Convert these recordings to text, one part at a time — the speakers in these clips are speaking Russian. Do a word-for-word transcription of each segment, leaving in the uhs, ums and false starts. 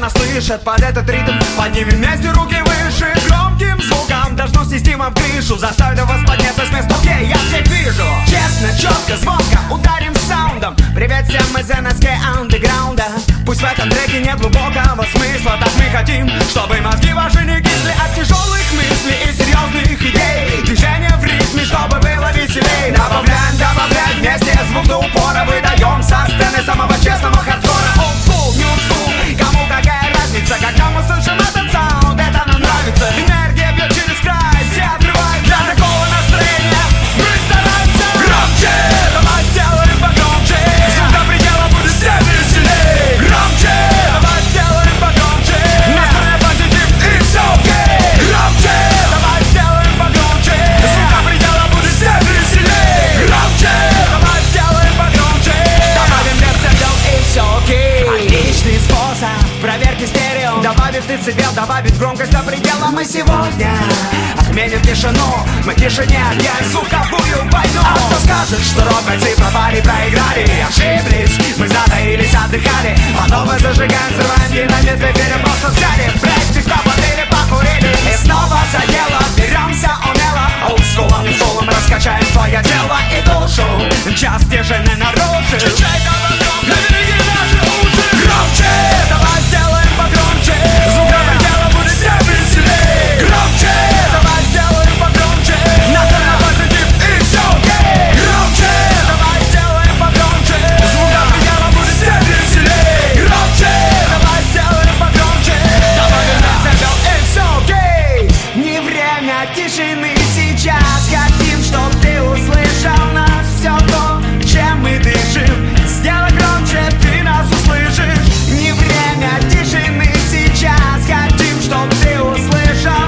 нас слышат под этот ритм. Поднимем вместе руки выше, громким звуком должно снести вам крышу, заставить вас подняться с места. Окей, я всех вижу. Честно, четко, звонко ударим саундом. Привет всем из эн эс кей андеграунда. Пусть в этом треке нет глубокого смысла, так мы хотим, чтобы мозги ваши не кисли от тяжелых мыслей и серьезных идей. Движение в ритме, чтобы было веселей. Добавляем, добавляем вместе звук до упора. Выдаем со сцены самого честного хардкора. Old school, new school, кому какая разница, когда мы слышим этот саунд, это нам нравится. Энергия бьет через край, все отрываются от такого настроения. Мы стараемся громче, давай сделаем погромче. Звук до предела будет всем веселей. Громче, давай сделаем погромче. Настроение позитив и все окей. Громче, давай сделаем погромче. Звук до предела будет всем веселей. Громче, давай сделаем погромче. Добавим децибел и все окей. Отличный способ проверки стерео. Добавив децибел, добавить громкость до предела. Мы сегодня отменим тишину. Мы тишине объявим звуковую войну. А кто скажет, что рок-бойцы пропали, проиграли, ошиблись, мы затаились, отдыхали. Потом мы зажигаем, взрываем динамит, в эфире просто взяли брейк, пивка попили, покурили. И снова за дело беремся умело. Олдскулом и солом раскачаем твое тело и душу. Час тишины нарушит. Чай, давай громко, береги наши уши. Громче, давай сделаем погромче. Звук до предела будет всем веселей. Громче, давай сделаем погромче. Настроение позитив и все окей. Громче, давай сделаем погромче. Звук до предела будет всем веселей. Громче, давай сделаем погромче. Добавим децибел и все окей. Не время тишины сейчас. Хотим, чтоб ты услышал нас. Все то, чем мы дышим. Сделай громче, ты нас услышишь. Не время тишины сейчас. Хотим, чтоб ты услышал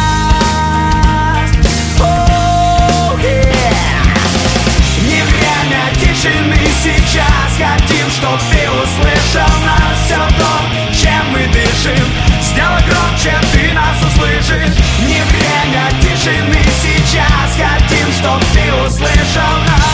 нас. Oh, yeah. Не время тишины сейчас. Хотим, чтоб ты услышал нас. Все то, чем мы дышим. Сделай громче, ты нас услышишь. Не время тишины сейчас. Хотим, чтоб ты услышал нас.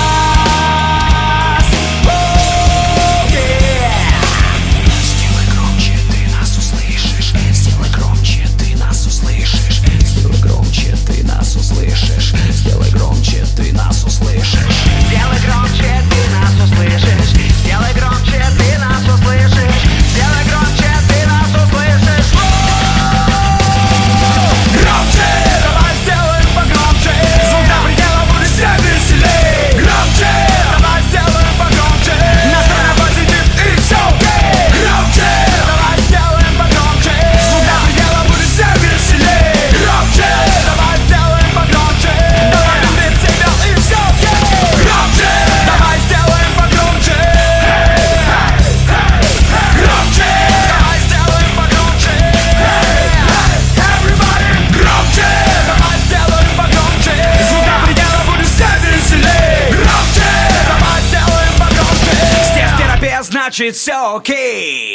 Значит, все окей.